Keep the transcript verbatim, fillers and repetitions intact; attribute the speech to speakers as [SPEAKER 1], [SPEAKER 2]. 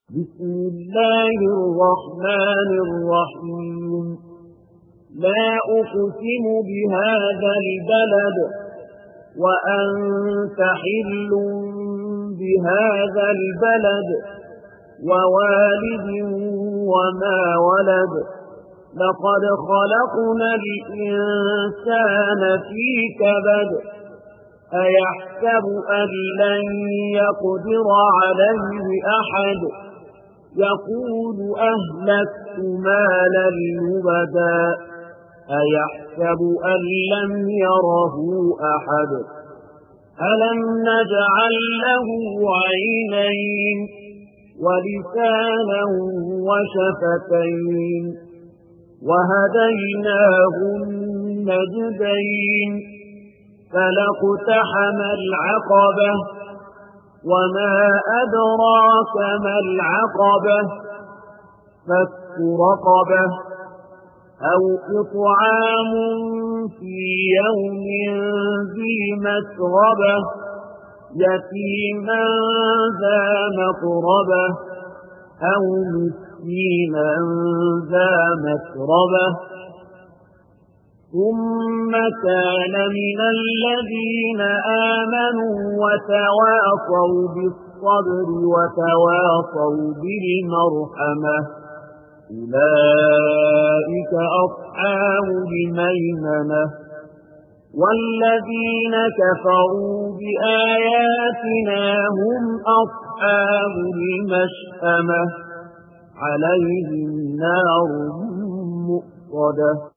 [SPEAKER 1] بسم الله الرحمن الرحيم لا أقسم بهذا البلد وأنت حل بهذا البلد ووالد وما ولد لقد خلقنا الإنسان في كبد أيحسب أن لن يقدر عليه أحد يقول أهلكت مالا لبدا أيحسب أن لم يره أحد ألم نجعل له عينين ولسانا وشفتين وهديناه النجدين فلاقتحم العقبة وما أدراك ما العقبة فك رقبة أو إطعام في يوم ذي مسغبة يتيما ذا مقربة أو مسكينا ذا مسربة ثم كان من الذين آمنوا وتواصوا بالصبر وتواصوا بالمرحمة أولئك أصحاب الميمنة والذين كفروا بآياتنا هم أصحاب المشأمة عليهم نار مؤصدة